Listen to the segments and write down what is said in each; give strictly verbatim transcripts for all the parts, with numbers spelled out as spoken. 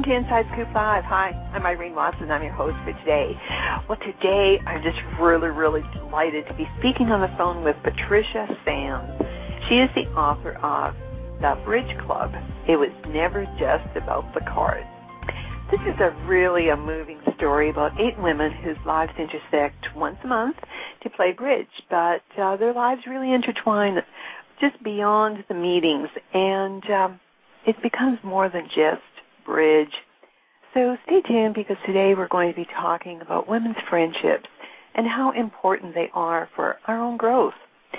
Welcome to Inside Scoop Live. Hi, I'm Irene Watson. I'm your host for today. Well, today I'm just really, really delighted to be speaking on the phone with Patricia Sands. She is the author of The Bridge Club. It Was Never Just About the Cards. This is a really a moving story about eight women whose lives intersect once a month to play bridge, but uh, their lives really intertwine just beyond the meetings, and um, it becomes more than just bridge. So stay tuned, because today we're going to be talking about women's friendships and how important they are for our own growth.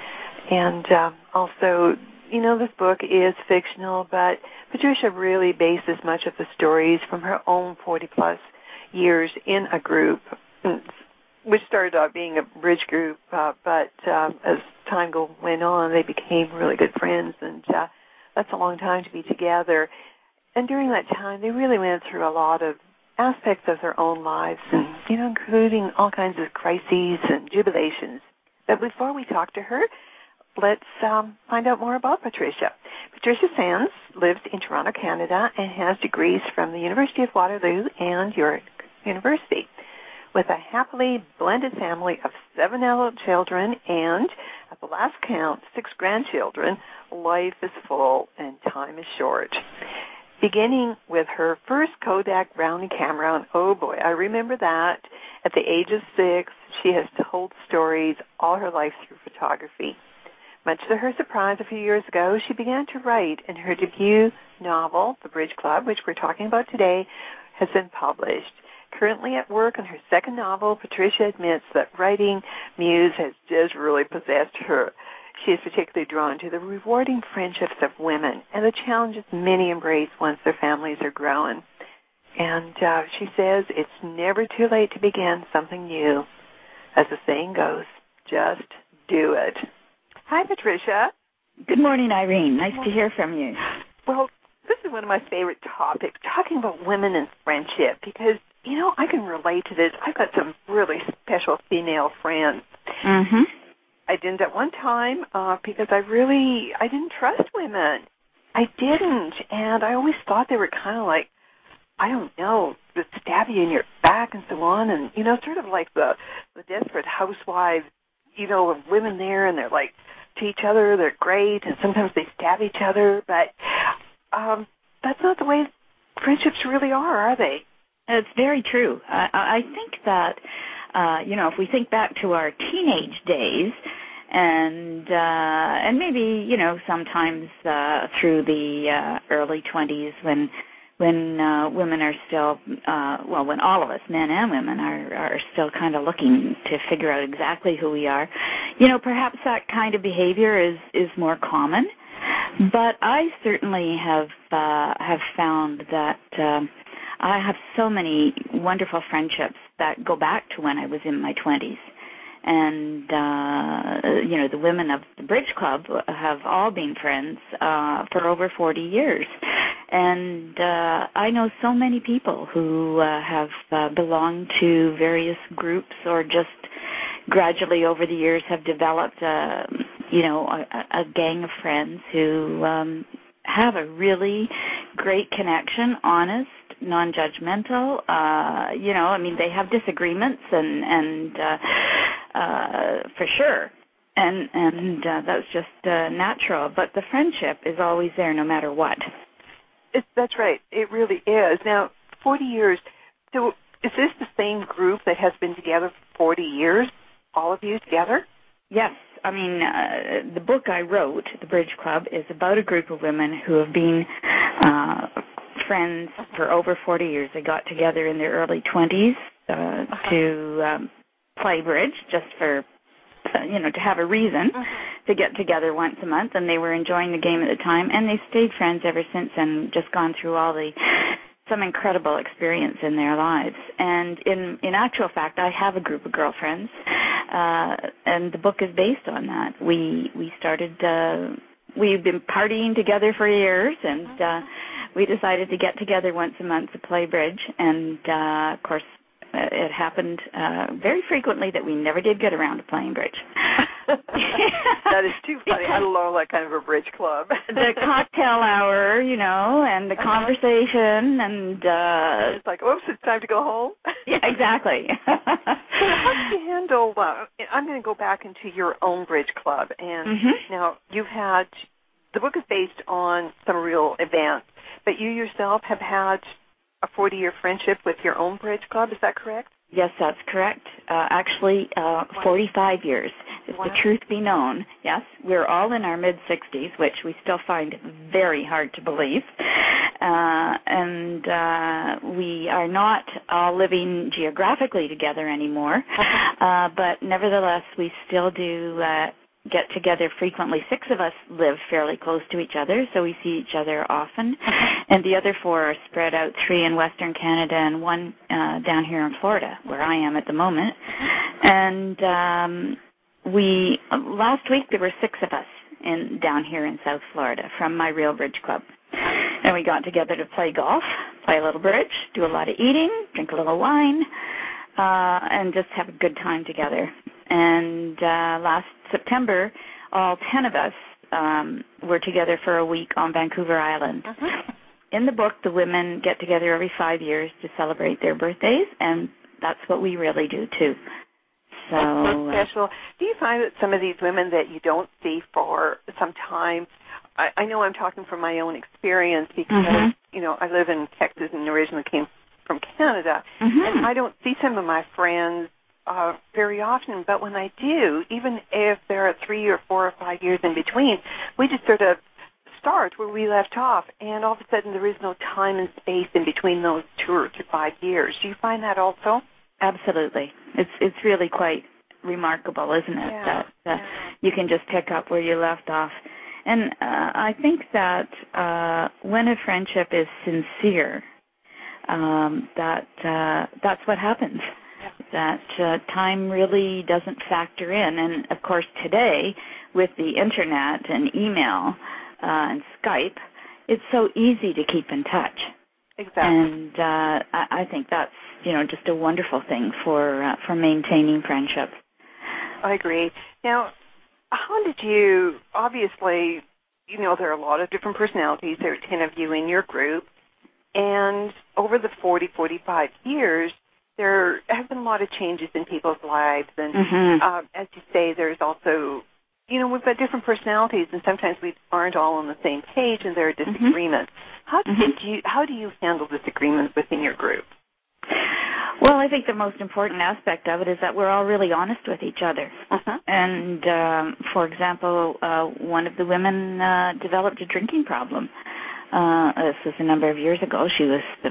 And um, also, you know, this book is fictional, but Patricia really bases much of the stories from her own forty-plus years in a group, which started out being a bridge group, uh, but um, as time go, went on, they became really good friends, and uh, that's a long time to be together. And during that time, they really went through a lot of aspects of their own lives, and, you know, including all kinds of crises and jubilations. But before we talk to her, let's um, find out more about Patricia. Patricia Sands lives in Toronto, Canada, and has degrees from the University of Waterloo and York University. With a happily blended family of seven adult children and, at the last count, six grandchildren, life is full and time is short. Beginning with her first Kodak Brownie camera, and oh boy, I remember that. At the age of six, she has told stories all her life through photography. Much to her surprise, a few years ago, she began to write, and her debut novel, The Bridge Club, which we're talking about today, has been published. Currently at work on her second novel, Patricia admits that writing muse has just really possessed her. She is particularly drawn to the rewarding friendships of women and the challenges many embrace once their families are grown. And uh, she says it's never too late to begin something new. As the saying goes, just do it. Hi, Patricia. Good morning, Irene. Nice to hear from you. Well, this is one of my favorite topics, talking about women and friendship, because, you know, I can relate to this. I've got some really special female friends. Mm-hmm. I didn't at one time uh, because I really, I didn't trust women. I didn't, and I always thought they were kind of like, I don't know, just stab you in your back and so on, and, you know, sort of like the, the Desperate Housewives, you know, of women there, and they're like, to each other, they're great, and sometimes they stab each other, but um, that's not the way friendships really are, are they? It's very true. I, I think that, uh, you know, if we think back to our teenage days, and uh, and maybe, you know, sometimes uh, through the uh, early twenties when when uh, women are still, uh, well, when all of us, men and women, are, are still kind of looking to figure out exactly who we are, you know, perhaps that kind of behavior is, is more common. But I certainly have uh, have found that um, I have so many wonderful friendships that go back to when I was in my twenties. And, uh, you know, the women of the Bridge Club have all been friends uh, for over forty years. And uh, I know so many people who uh, have uh, belonged to various groups, or just gradually over the years have developed, uh, you know, a, a gang of friends who um, have a really great connection, honest, non-judgmental. Uh, you know, I mean, they have disagreements, and and uh, uh, for sure, and and uh, that's just uh, natural. But the friendship is always there, no matter what. It's, that's right. It really is. Now, forty years. So, is this the same group that has been together for forty years? All of you together? Yes. I mean, uh, the book I wrote, The Bridge Club, is about a group of women who have been uh, friends for over forty years. They got together in their early twenties uh, uh-huh. to um, play bridge, just for, uh, you know, to have a reason uh-huh. to get together once a month, and they were enjoying the game at the time, and they stayed friends ever since, and just gone through all the some incredible experience in their lives. And in in actual fact, I have a group of girlfriends, uh, and the book is based on that. We we started, uh, we've been partying together for years, and uh, we decided to get together once a month to play bridge, and uh, of course, it happened uh, very frequently that we never did get around to playing bridge. That is too funny. I love that kind of a bridge club. The cocktail hour, you know, and the conversation, and uh it's like, oops, it's time to go home. Yeah, exactly. So how do you handle? Uh, I'm going to go back into your own bridge club, and mm-hmm. now you've had the book is based on some real events, but you yourself have had a forty-year friendship with your own bridge club. Is that correct? Yes, that's correct. Uh, actually, uh, forty-five years, if wow. the truth be known. Yes, we're all in our mid-sixties, which we still find very hard to believe. Uh, and uh, we are not all living geographically together anymore, uh, but nevertheless, we still do uh, get together frequently. Six of us live fairly close to each other, so we see each other often. And the other four are spread out, three in Western Canada and one uh, down here in Florida, where I am at the moment. And um, we last week there were six of us in down here in South Florida from my Real Bridge Club. And we got together to play golf, play a little bridge, do a lot of eating, drink a little wine, uh, and just have a good time together. And uh, last September, all ten of us um, were together for a week on Vancouver Island. Uh-huh. In the book, the women get together every five years to celebrate their birthdays, and that's what we really do, too. So, that's so special. Do you find that some of these women that you don't see for some time, I, I know I'm talking from my own experience because, mm-hmm. you know, I live in Texas and originally came from Canada, mm-hmm. and I don't see some of my friends Uh, very often, but when I do, even if there are three or four or five years in between, we just sort of start where we left off, and all of a sudden there is no time and space in between those two or three, five years. Do you find that also? Absolutely. It's it's really quite remarkable, isn't it, yeah. that uh, yeah. you can just pick up where you left off. And uh, I think that uh, when a friendship is sincere, um, that uh, that's what happens. That uh, time really doesn't factor in. And, of course, today, with the Internet and email uh, and Skype, it's so easy to keep in touch. Exactly. And uh, I, I think that's, you know, just a wonderful thing for uh, for maintaining friendships. I agree. Now, how did you, obviously, you know, there are a lot of different personalities. There are ten of you in your group. And over the forty, forty-five years, there have been a lot of changes in people's lives, and mm-hmm. uh, as you say, there's also, you know, we've got different personalities, and sometimes we aren't all on the same page, and there are disagreements. Mm-hmm. How mm-hmm. did you? How do you handle disagreements within your group? Well, I think the most important aspect of it is that we're all really honest with each other. Uh-huh. And, um, for example, uh, one of the women uh, developed a drinking problem. Uh, this was a number of years ago. She was the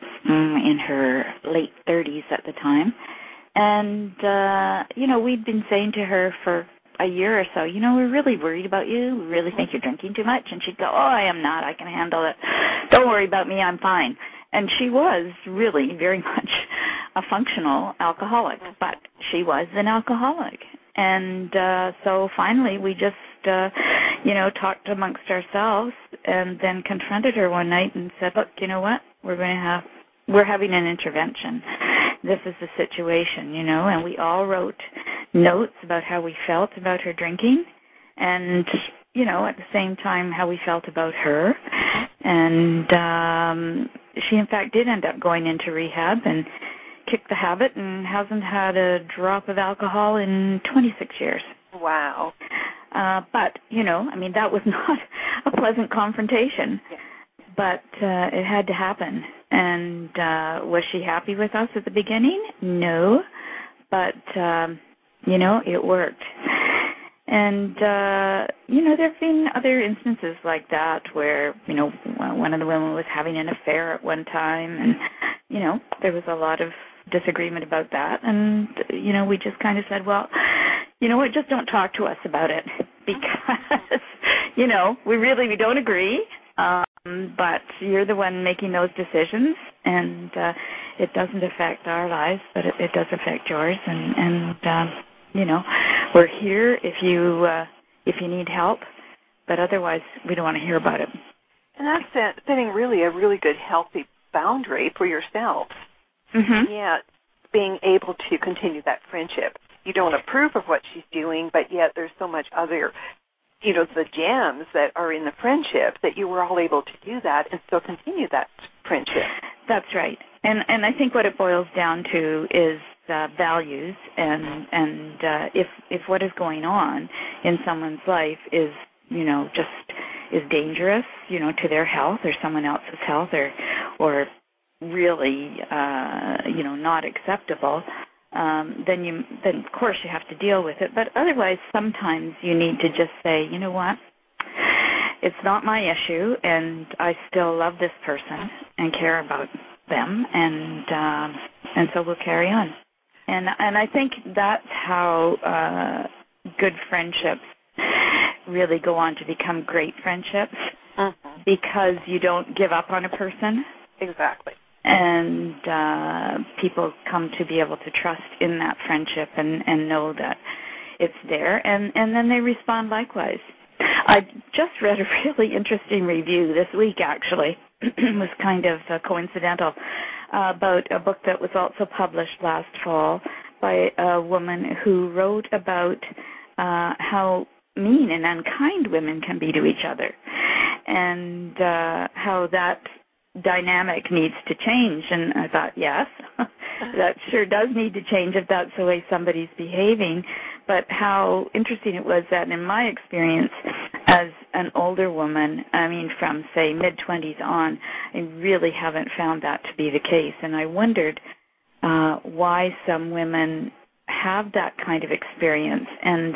in her late thirties at the time. And, uh, you know, we'd been saying to her for a year or so, you know, we're really worried about you. We really think you're drinking too much. And she'd go, oh, I am not. I can handle it. Don't worry about me. I'm fine. And she was really very much a functional alcoholic, but she was an alcoholic. And uh, so finally we just, uh, you know, talked amongst ourselves and then confronted her one night and said, look, you know what? We're going to have We're having an intervention. This is the situation, you know, and we all wrote notes about how we felt about her drinking and, you know, at the same time how we felt about her. And um, she, in fact, did end up going into rehab and kicked the habit and hasn't had a drop of alcohol in twenty-six years. Wow. Uh, but, you know, I mean, that was not a pleasant confrontation. Yeah. But uh, it had to happen. And uh, was she happy with us at the beginning? No. But, um, you know, it worked. And, uh, you know, there have been other instances like that where, you know, one of the women was having an affair at one time. And, you know, there was a lot of disagreement about that. And, you know, we just kind of said, well, you know what, just don't talk to us about it. Because, you know, we really, we don't agree. Um, but you're the one making those decisions, and uh, it doesn't affect our lives, but it, it does affect yours. And, and um, you know, we're here if you uh, if you need help, but otherwise we don't want to hear about it. And that's setting really a really good, healthy boundary for yourself. Mm-hmm. Yeah, being able to continue that friendship. you don't approve of what she's doing, but yet there's so much other, you know, the gems that are in the friendship that you were all able to do that and still continue that friendship. That's right. And and I think what it boils down to is uh, values, and and uh, if if what is going on in someone's life is, you know, just is dangerous, you know, to their health or someone else's health, or or really, uh, you know, not acceptable, um, then you then of course you have to deal with it. But otherwise, sometimes you need to just say, you know what, it's not my issue, and I still love this person and care about them, and um, and so we'll carry on. And and I think that's how uh, good friendships really go on to become great friendships, mm-hmm. because you don't give up on a person. Exactly. And uh, people come to be able to trust in that friendship and, and know that it's there, and, and then they respond likewise. I just read a really interesting review this week, actually. It was kind of uh, coincidental, uh, about a book that was also published last fall by a woman who wrote about uh, how mean and unkind women can be to each other, and uh, how that dynamic needs to change. And I thought, yes, that sure does need to change if that's the way somebody's behaving. But how interesting it was that in my experience as an older woman, I mean from, say, mid-twenties on, I really haven't found that to be the case. And I wondered uh, why some women have that kind of experience. And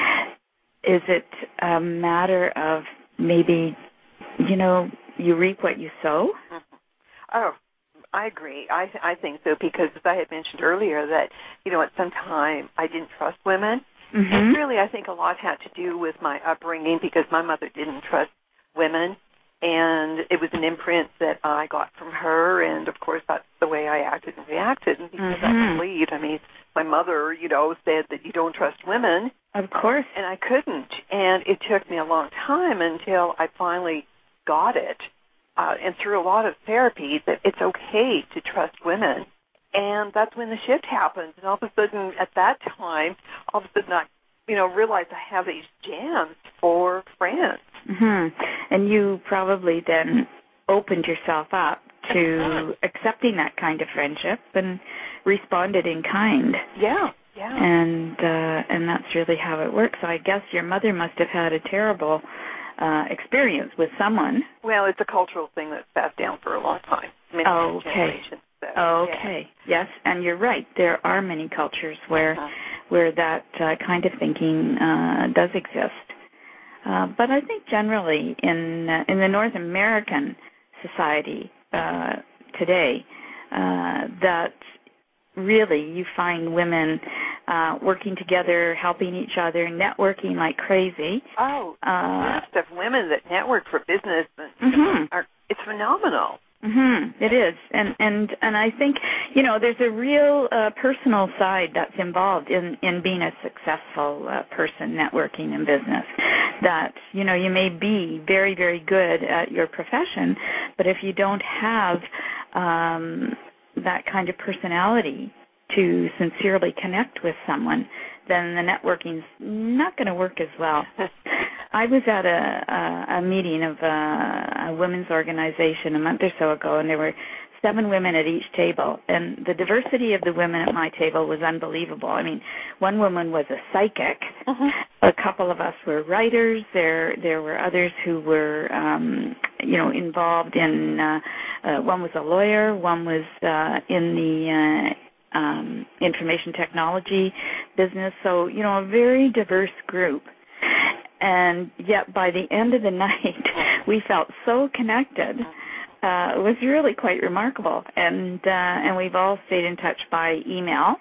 is it a matter of maybe, you know, you reap what you sow? Oh, I agree. I th- I think so, because as I had mentioned earlier that, you know, at some time I didn't trust women. Mm-hmm. And really I think a lot had to do with my upbringing, because my mother didn't trust women, and it was an imprint that I got from her, and of course that's the way I acted and reacted, and because mm-hmm. I believed, I mean, my mother, you know, said that you don't trust women. Of course. And I couldn't, and it took me a long time until I finally got it. Uh, and through a lot of therapy, that it's okay to trust women. And that's when the shift happens. And all of a sudden, at that time, all of a sudden I, you know, realized I have these jams for friends. Mm-hmm. And you probably then opened yourself up to accepting that kind of friendship and responded in kind. Yeah, yeah. And, uh, and that's really how it works. So I guess your mother must have had a terrible Uh, experience with someone. Well, it's a cultural thing that's passed down for a long time. Many oh, okay. generations. So, okay. Yeah. Yes, and you're right. There are many cultures where uh-huh. where that uh, kind of thinking uh, does exist. Uh, but I think generally in uh, in the North American society uh, today, uh, that really you find women uh, working together, helping each other, networking like crazy. Oh, uh, the list of women that network for business mm-hmm. are, it's phenomenal. Mm-hmm. It is, and and and I think, you know, there's a real uh, personal side that's involved in in being a successful uh, person networking in business. That, you know, you may be very very good at your profession, but if you don't have um, that kind of personality to sincerely connect with someone, then the networking's not going to work as well. I was at a, a, a meeting of a, a women's organization a month or so ago, and there were seven women at each table, and the diversity of the women at my table was unbelievable. I mean, one woman was a psychic. Uh-huh. A couple of us were writers. There there were others who were, um, you know, involved in, uh, uh, one was a lawyer, one was uh, in the uh, um, information technology business. So, you know, a very diverse group. And yet by the end of the night, we felt so connected. Uh, it was really quite remarkable. And uh, and we've all stayed in touch by email,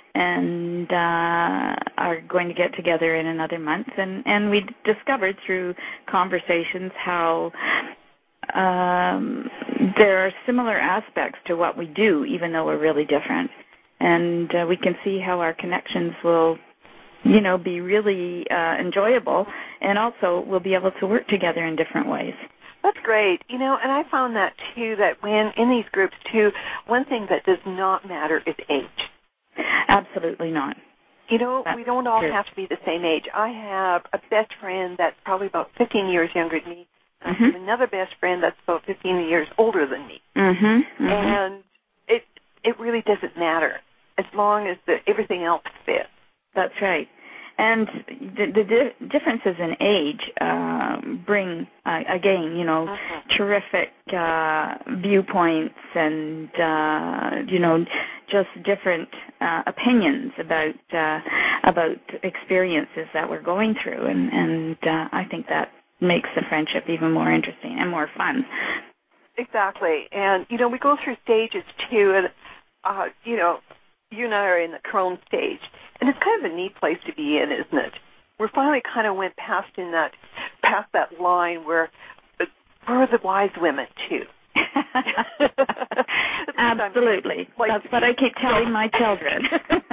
and uh, are going to get together in another month. And, and we discovered through conversations how um, there are similar aspects to what we do, even though we're really different. And uh, we can see how our connections will, you know, be really uh, enjoyable, and also we'll be able to work together in different ways. That's great. You know, and I found that, too, that when in these groups, too, one thing that does not matter is age. Absolutely not. You know, That's we don't all true. have to be the same age. I have a best friend that's probably about fifteen years younger than me. And Mm-hmm. I have another best friend that's about fifteen years older than me. Mm-hmm. Mm-hmm. And it it really doesn't matter as long as the, everything else fits. That's right. And the, the di- differences in age uh, bring, uh, again, you know, Uh-huh. terrific uh, viewpoints and, uh, you know, just different uh, opinions about uh, about experiences that we're going through. And, and uh, I think that makes the friendship even more interesting and more fun. Exactly. And, you know, we go through stages, too. And, uh, you know, you and I are in the crone stage. And it's kind of a neat place to be in, isn't it? We finally kind of went past in that, past that line where uh, we're the wise women, too. Absolutely. Like That's what I keep telling my children.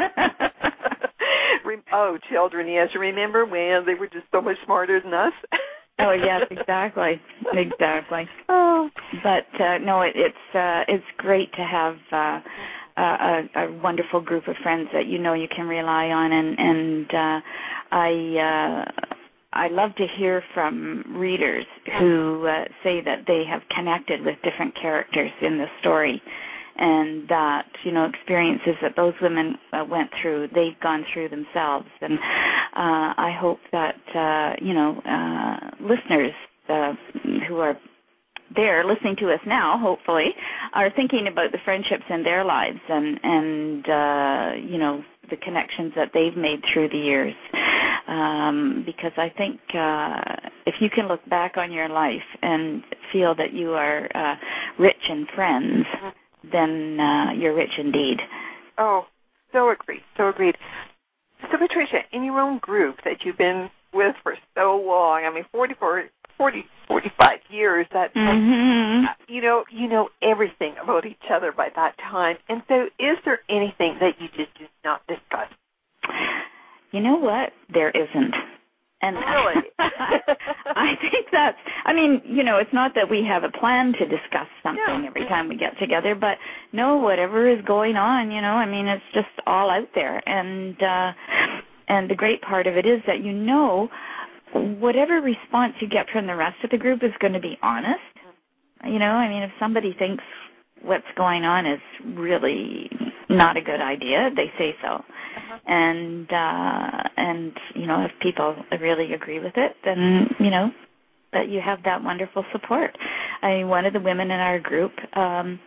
Oh, children, yes. Remember when they were just so much smarter than us? Oh, yes, exactly. Exactly. Oh. But, uh, no, it, it's uh, it's great to have uh, a, a wonderful group of friends that you know you can rely on. And, and uh, I... Uh, I love to hear from readers who uh, say that they have connected with different characters in the story, and that, you know, experiences that those women uh, went through, they've gone through themselves. And uh, I hope that, uh, you know, uh, listeners uh, who are there listening to us now, hopefully, are thinking about the friendships in their lives and, and uh, you know, the connections that they've made through the years. Um, because I think uh, if you can look back on your life and feel that you are uh, rich in friends, then uh, you're rich indeed. Oh, so agreed, so agreed. So, Patricia, in your own group that you've been with for so long, I mean, forty-four, forty, forty-five years, that, mm-hmm. uh, you know, you know everything about each other by that time. And so is there anything that you just do not discuss? You know what? There isn't. And really? I think that's, I mean, you know, it's not that we have a plan to discuss something yeah. every time we get together, but no, whatever is going on, you know, I mean, it's just all out there. And, uh, and the great part of it is that, you know, whatever response you get from the rest of the group is going to be honest. You know, I mean, if somebody thinks what's going on is really not a good idea, they say so. Uh-huh. And, uh, and, you know, if people really agree with it, then, you know, that you have that wonderful support. I mean, one of the women in our group, um,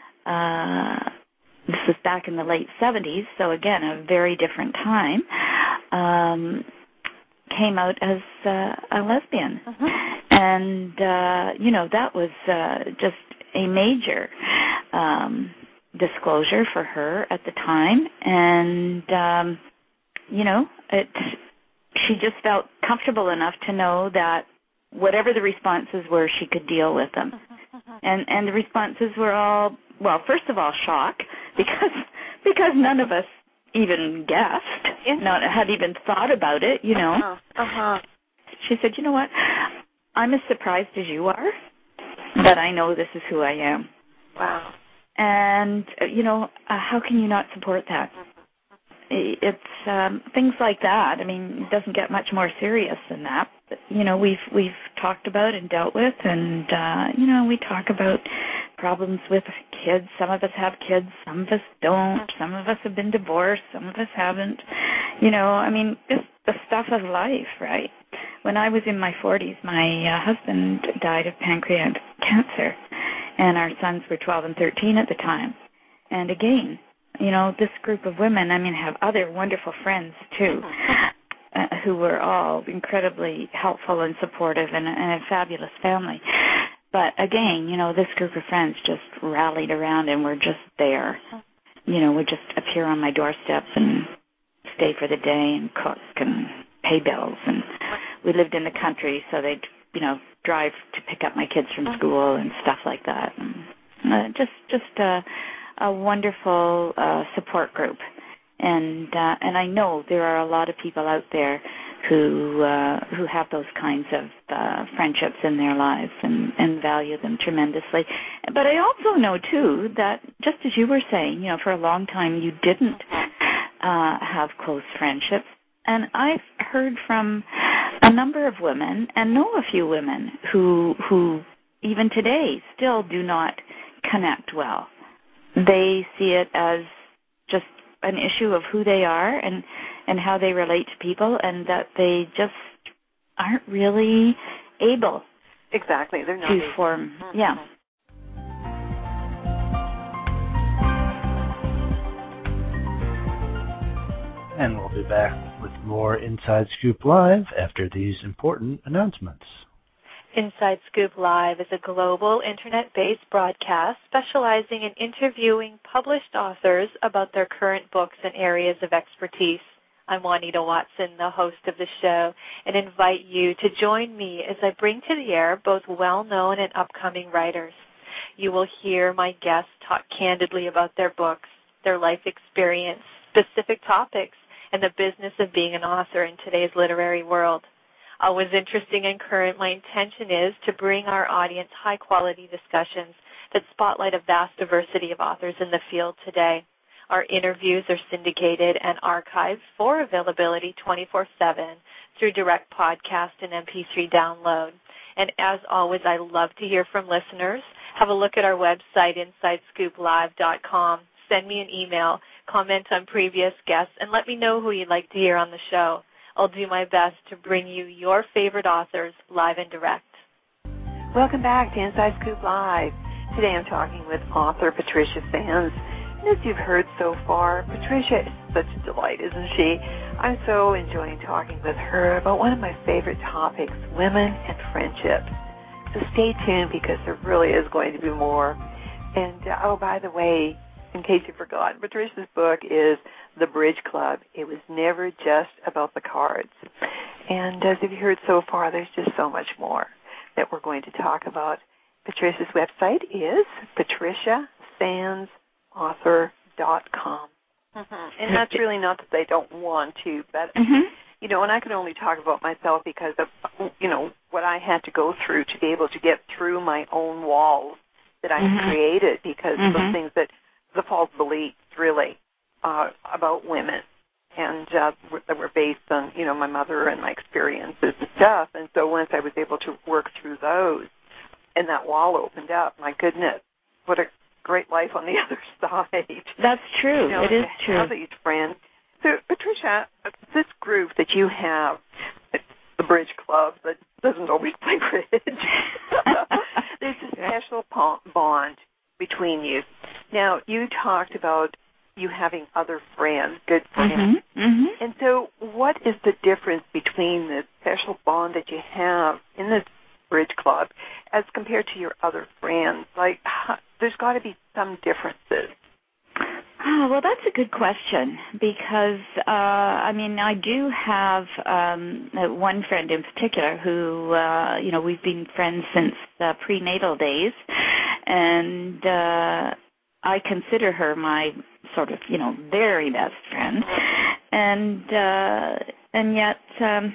uh, this was back in the late seventies, so again, a very different time, um, came out as uh, a lesbian. Uh-huh. And, uh, you know, that was uh, just a major um, disclosure for her at the time. And, um, you know, it, she just felt comfortable enough to know that whatever the responses were, she could deal with them. Uh-huh. And and the responses were all, well, first of all, shock, because because none of us even guessed, not had even thought about it, you know. Uh-huh. Uh-huh. She said, you know what, I'm as surprised as you are, but I know this is who I am. Wow. And, uh, you know, uh, how can you not support that? It's um, things like that. I mean, it doesn't get much more serious than that. But, you know, we've we've talked about and dealt with, and, uh, you know, we talk about problems with kids. Some of us have kids, some of us don't. Some of us have been divorced, some of us haven't. You know, I mean, just the stuff of life, right? When I was in my forties, my uh, husband died of pancreatic cancer, and our sons were twelve and thirteen at the time. And again, you know, this group of women, I mean, have other wonderful friends, too, uh, who were all incredibly helpful and supportive, and, and a fabulous family. But again, you know, this group of friends just rallied around and were just there. You know, would just appear on my doorstep and stay for the day and cook and pay bills. And we lived in the country, so they'd, you know, drive to pick up my kids from school and stuff like that. And, uh, just, just a, a wonderful uh, support group. And uh, and I know there are a lot of people out there who uh, who have those kinds of uh, friendships in their lives and, and value them tremendously. But I also know, too, that just as you were saying, you know, for a long time you didn't uh, have close friendships. And I've heard from a number of women, and know a few women, who who even today still do not connect well. They see it as just an issue of who they are and, and how they relate to people, and that they just aren't really able exactly. They're not to able. form. Mm-hmm. Yeah. And we'll be back with more Inside Scoop Live after these important announcements. Inside Scoop Live is a global internet-based broadcast specializing in interviewing published authors about their current books and areas of expertise. I'm Juanita Watson, the host of the show, and invite you to join me as I bring to the air both well-known and upcoming writers. You will hear my guests talk candidly about their books, their life experience, specific topics, and the business of being an author in today's literary world. Always interesting and current, my intention is to bring our audience high-quality discussions that spotlight a vast diversity of authors in the field today. Our interviews are syndicated and archived for availability twenty-four seven through direct podcast and M P three download. And as always, I love to hear from listeners. Have a look at our website, inside scoop live dot com. Send me an email, comment on previous guests, and let me know who you'd like to hear on the show. I'll do my best to bring you your favorite authors live and direct. Welcome back to Inside Scoop Live. Today I'm talking with author Patricia Sands. And as you've heard so far, Patricia is such a delight, isn't she? I'm so enjoying talking with her about one of my favorite topics, women and friendships. So stay tuned because there really is going to be more. And, uh, oh, by the way, in case you forgot, Patricia's book is The Bridge Club. It was never just about the cards. And as you've heard so far, there's just so much more that we're going to talk about. Patricia's website is patricia sands author dot com. Mm-hmm. And that's really not that they don't want to, but, mm-hmm. you know, and I can only talk about myself because of, you know, what I had to go through to be able to get through my own walls that I mm-hmm. created because mm-hmm. of those things that, the false beliefs, really, uh, about women. And uh, that were based on, you know, my mother and my experiences and stuff. And so once I was able to work through those and that wall opened up, my goodness, what a great life on the other side. That's true. You know, it is true. Have these friends. So, Patricia, this group that you have, the Bridge Club, that doesn't always play bridge, there's a special bond between you. Now, you talked about you having other friends, good friends. Mm-hmm, mm-hmm. And so what is the difference between the special bond that you have in this Bridge Club as compared to your other friends? Like, there's got to be some differences. Oh, well, that's a good question because, uh, I mean, I do have um, one friend in particular who, uh, you know, we've been friends since uh, prenatal days, and uh, I consider her my sort of, you know, very best friend, and uh, and yet um,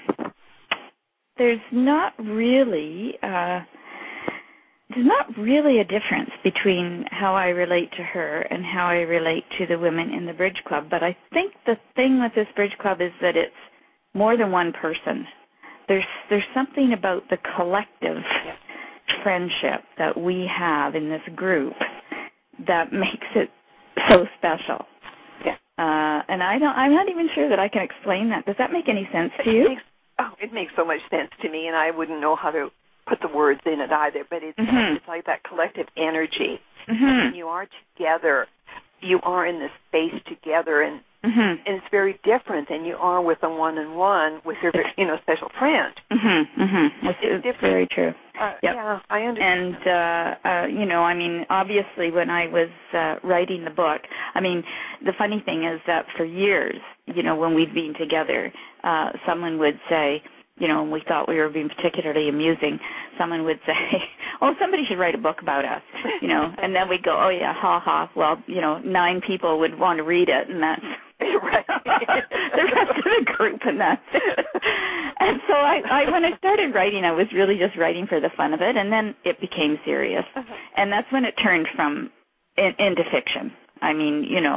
there's not really uh, there's not really a difference between how I relate to her and how I relate to the women in the Bridge Club. But I think the thing with this Bridge Club is that it's more than one person. There's there's something about the collective friendship that we have in this group that makes it so special. Yeah. Uh, and I don't. I'm not even sure that I can explain that. Does that make any sense to you? It makes, oh, it makes so much sense to me, and I wouldn't know how to put the words in it either. But it's mm-hmm. it's like that collective energy. Mm-hmm. When you are together, you are in this space together, and mm-hmm. and it's very different than you are with a one-on-one with your you know special friend. Mm-hmm. Mm-hmm. It's, it's, it's very true. Uh, yep. Yeah, I understand. And, uh, uh, you know, I mean, obviously when I was uh, writing the book, I mean, the funny thing is that for years, you know, when we'd been together, uh, someone would say, you know, and we thought we were being particularly amusing, someone would say, oh, somebody should write a book about us, you know, and then we'd go, oh, yeah, ha, ha, well, you know, nine people would want to read it, and that's right. the rest of the group, and that's it. And so I, I, when I started writing, I was really just writing for the fun of it, and then it became serious, uh-huh. and that's when it turned from in, into fiction. I mean, you know,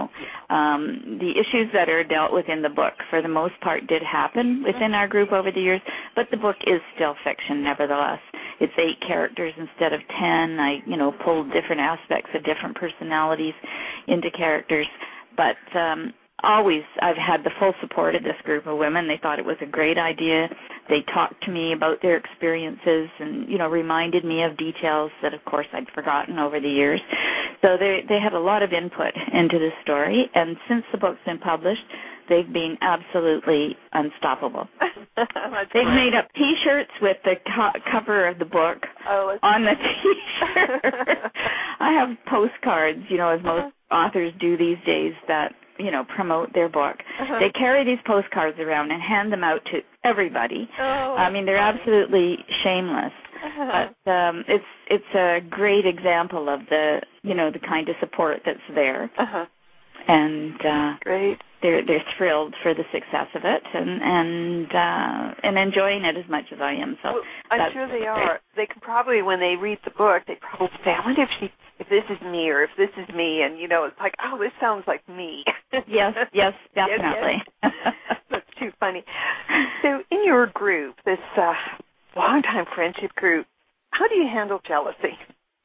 Um, the issues that are dealt with in the book, for the most part, did happen within our group over the years, but the book is still fiction, nevertheless. It's eight characters instead of ten. I, you know, pulled different aspects of different personalities into characters, but um, always I've had the full support of this group of women. They thought it was a great idea. They talked to me about their experiences and, you know, reminded me of details that, of course, I'd forgotten over the years. So they they had a lot of input into the story, and since the book's been published, they've been absolutely unstoppable. They've made up T-shirts with the co- cover of the book oh, on the T-shirt. I have postcards, you know, as most uh-huh. authors do these days, that, you know, promote their book. Uh-huh. They carry these postcards around and hand them out to everybody. Oh, I mean, they're funny. Absolutely shameless. Uh-huh. But um, it's it's a great example of the, you know, the kind of support that's there. Uh-huh. And uh, great. They're they're thrilled for the success of it and and uh, and enjoying it as much as I am. So well, I'm sure they are. They can probably, when they read the book, they probably say, "I wonder if she, if this is me, or if this is me." And you know, it's like, "Oh, this sounds like me." Yes, yes, definitely. Yes, yes. That's too funny. So, in your group, this uh, longtime friendship group, how do you handle jealousy?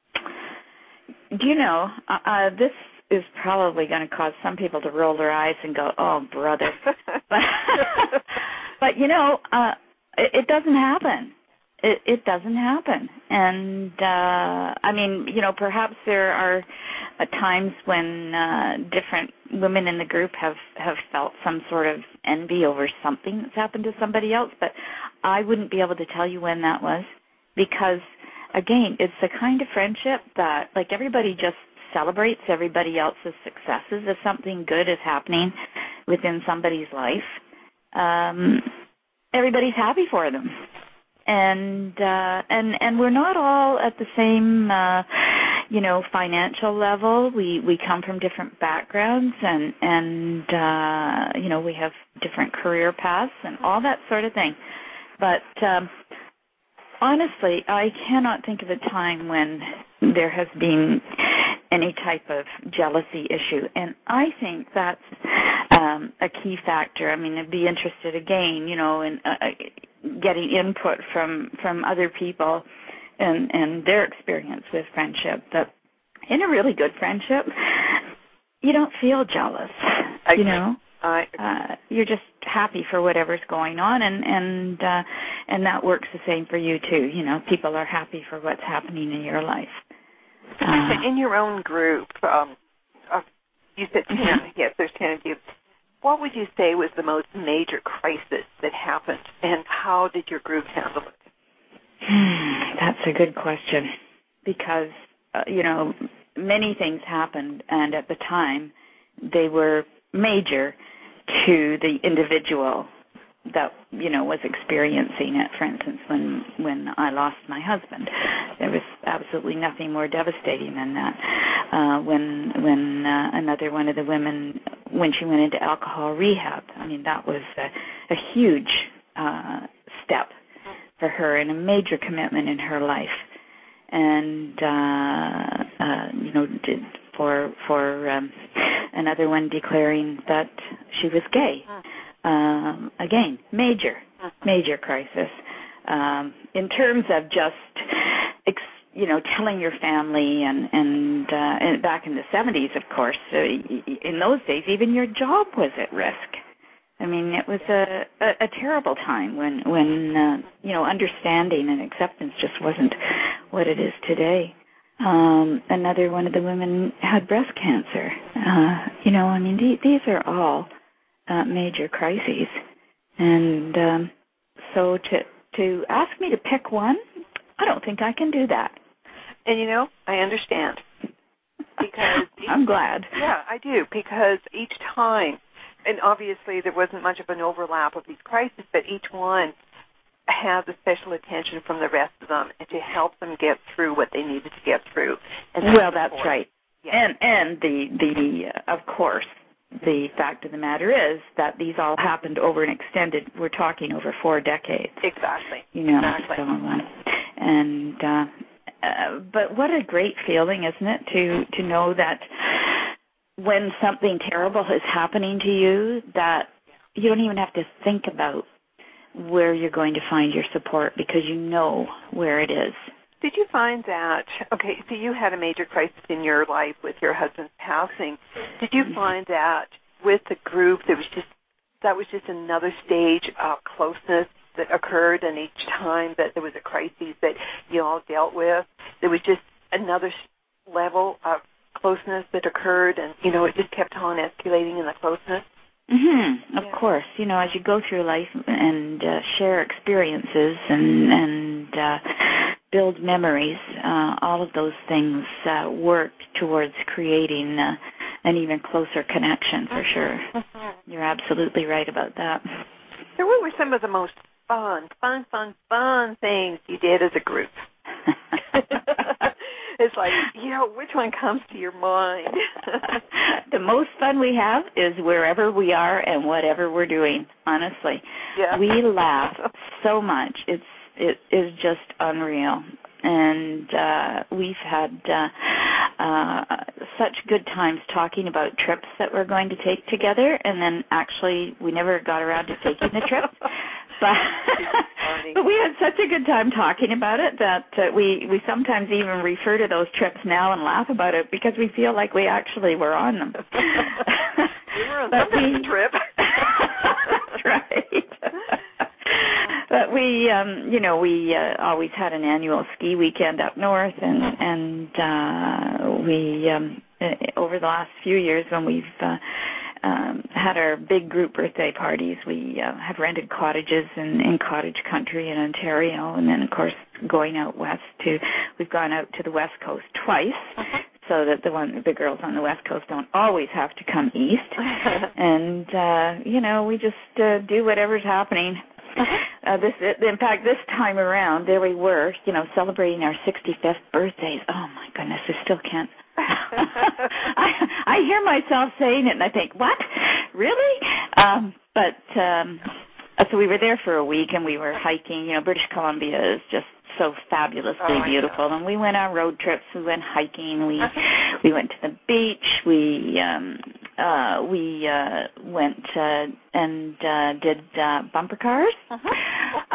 Do you know uh, this? is probably going to cause some people to roll their eyes and go, "Oh, brother." but, but, you know, uh, it, it doesn't happen. It, it doesn't happen. And, uh, I mean, you know, perhaps there are uh, times when uh, different women in the group have, have felt some sort of envy over something that's happened to somebody else, but I wouldn't be able to tell you when that was because, again, it's the kind of friendship that, like, everybody just celebrates everybody else's successes. If something good is happening within somebody's life, um, everybody's happy for them. And uh, and and we're not all at the same, uh, you know, financial level. We we come from different backgrounds, and and uh, you know, we have different career paths and all that sort of thing. But um, honestly, I cannot think of a time when there has been any type of jealousy issue. And I think that's um, a key factor. I mean, I'd be interested again, you know, in uh, getting input from, from other people and, and their experience with friendship. That in a really good friendship, you don't feel jealous, I you know. I uh, you're just happy for whatever's going on, and and uh, and that works the same for you too. You know, people are happy for what's happening in your life. Uh, in your own group, um, uh, you said ten. Mm-hmm. Yes, there's ten of you. What would you say was the most major crisis that happened, and how did your group handle it? Hmm, that's a good question, because uh, you know, many things happened, and at the time they were major to the individual that, you know, was experiencing it. For instance, when when I lost my husband, there was absolutely nothing more devastating than that. Uh, when when uh, another one of the women, when she went into alcohol rehab, I mean, that was a, a huge uh, step for her and a major commitment in her life. And uh, uh, you know, did for for um, another one declaring that she was gay. Um, again, major, major crisis. Um, in terms of just, ex, you know, telling your family, and and, uh, and back in the seventies, of course, uh, in those days, even your job was at risk. I mean, it was a, a, a terrible time when, when uh, you know, understanding and acceptance just wasn't what it is today. Um, another one of the women had breast cancer. Uh, you know, I mean, th- these are all uh, major crises. And um, so to to ask me to pick one, I don't think I can do that. And, you know, I understand. Because I'm glad. Yeah, I do, because each time, and obviously there wasn't much of an overlap of these crises, but each one has a special attention from the rest of them and to help them get through what they needed to get through. And well, that's important. Right. Yeah. And and the, the uh, of course, the fact of the matter is that these all happened over an extended, we're talking over four decades. Exactly. You know, exactly. So, uh, and, uh, uh, but what a great feeling, isn't it, to, to know that when something terrible is happening to you, that you don't even have to think about where you're going to find your support because you know where it is. Did you find that, okay, so you had a major crisis in your life with your husband's passing. Did you find that with the group that was just that was just another stage of closeness that occurred, and each time that there was a crisis that you all dealt with, there was just another level of closeness that occurred, and, you know, it just kept on escalating in the closeness? Mm-hmm. Of yeah. course. You know, as you go through life and uh, share experiences and, and uh, build memories, uh, all of those things uh, work towards creating uh, an even closer connection, for sure. Mm-hmm. You're absolutely right about that. So what were some of the most fun, fun, fun, fun things you did as a group? It's like, you know, which one comes to your mind? The most fun we have is wherever we are and whatever we're doing, honestly. Yeah. We laugh so much. It's it is just unreal. And uh, we've had uh, uh, such good times talking about trips that we're going to take together, and then actually we never got around to taking the trip. But, but we had such a good time talking about it that uh, we, we sometimes even refer to those trips now and laugh about it because we feel like we actually were on them. We were on the trip. That's right. But we, um, you know, we uh, always had an annual ski weekend up north, and and uh, we um, over the last few years when we've uh, um, had our big group birthday parties, we uh, have rented cottages in, in cottage country in Ontario, and then of course going out west to, we've gone out to the West Coast twice. Uh-huh. So that the one the girls on the West Coast don't always have to come east, and uh, you know, we just uh, do whatever's happening. Uh, this, in fact, this time around, there we were, you know, celebrating our sixty-fifth birthdays. Oh my goodness, I still can't. I, I hear myself saying it, and I think, what? Really? Um, but um, so we were there for a week, and we were hiking. You know, British Columbia is just so fabulously oh, beautiful, and we went on road trips. We went hiking. We uh-huh. we went to the beach. We um, uh, we uh, went uh, and uh, did uh, bumper cars. Uh-huh.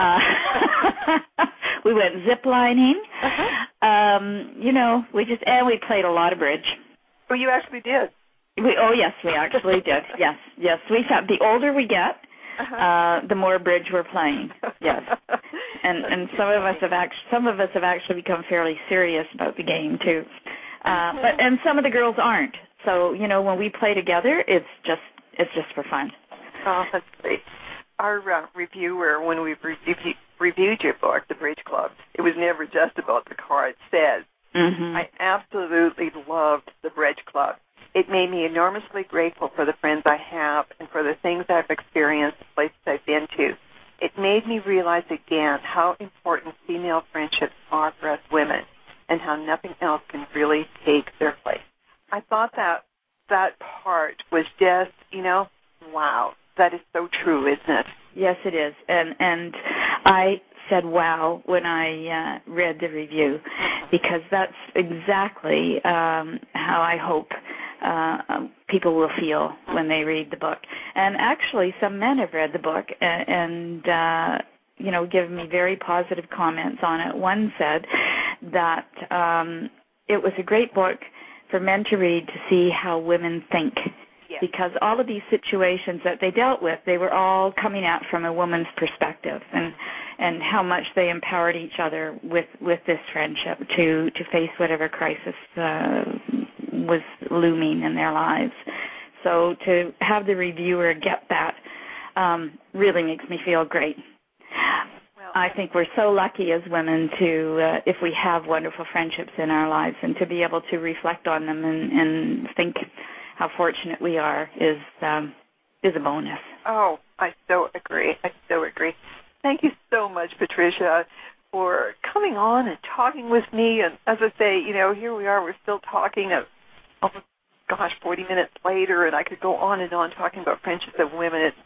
Uh, we went zip lining. Uh-huh. Um, you know, we just and we played a lot of bridge. Oh, you actually did. We oh yes, we actually did. Yes, yes. We found the older we get, Uh-huh. Uh, the more bridge we're playing, yes, and and some of us have actually some of us have actually become fairly serious about the game too, uh, but and some of the girls aren't. So you know, when we play together, it's just it's just for fun. Oh, that's great. Our uh, reviewer, when we re- reviewed your book, The Bridge Club, it was never just about the card. Says, mm-hmm. I absolutely loved The Bridge Club. It made me enormously grateful for the friends I have and for the things I've experienced, the places I've been to. It made me realize again how important female friendships are for us women and how nothing else can really take their place. I thought that that part was just, you know, wow, that is so true, isn't it? Yes, it is. And and I said wow when I uh, read the review because that's exactly um, how I hope Uh, people will feel when they read the book. And actually, some men have read the book and, and uh, you know, given me very positive comments on it. One said that um, it was a great book for men to read to see how women think. Yes. Because all of these situations that they dealt with, they were all coming at from a woman's perspective, and and how much they empowered each other with, with this friendship to, to face whatever crisis uh, was looming in their lives. So to have the reviewer get that um, really makes me feel great. Well, I think we're so lucky as women to, uh, if we have wonderful friendships in our lives, and to be able to reflect on them and, and think how fortunate we are is um, is a bonus. Oh, I so agree. I so agree. Thank you so much, Patricia, for coming on and talking with me. And as I say, you know, here we are. We're still talking. Of, oh, gosh, forty minutes later, and I could go on and on talking about friendships of women. It's,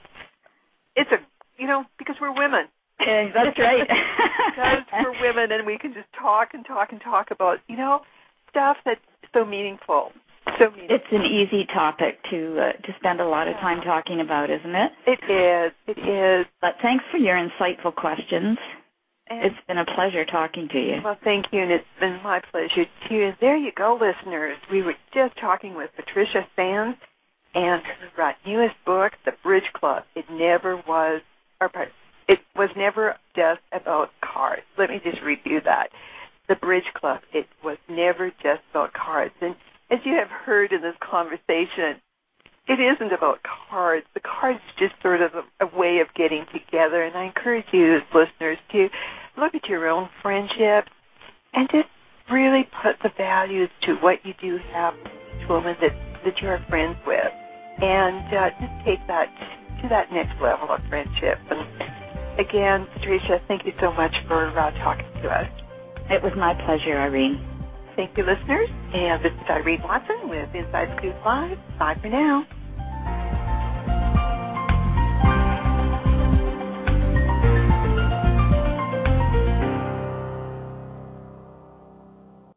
it's a, you know, because we're women. Yeah, that's right. Because we're women, and we can just talk and talk and talk about, you know, stuff that's so meaningful so meaningful. It's an easy topic to uh, to spend a lot of time talking about, isn't it? It is. It is. But thanks for your insightful questions. And it's been a pleasure talking to you. Well, thank you, and it's been my pleasure too. And there you go, listeners. We were just talking with Patricia Sands and her newest book, The Bridge Club. It never was, or it was never just about cards. Let me just review that. The Bridge Club. It was never just about cards. And as you have heard in this conversation, it isn't about cards. The cards is just sort of a, a way of getting together. And I encourage you as listeners to look at your own friendships and just really put the values to what you do have to women that, that you're friends with. And uh, just take that to that next level of friendship. And again, Patricia, thank you so much for uh, talking to us. It was my pleasure, Irene. Thank you, listeners. And this is Irene Watson with Inside Scoop Live. Bye for now.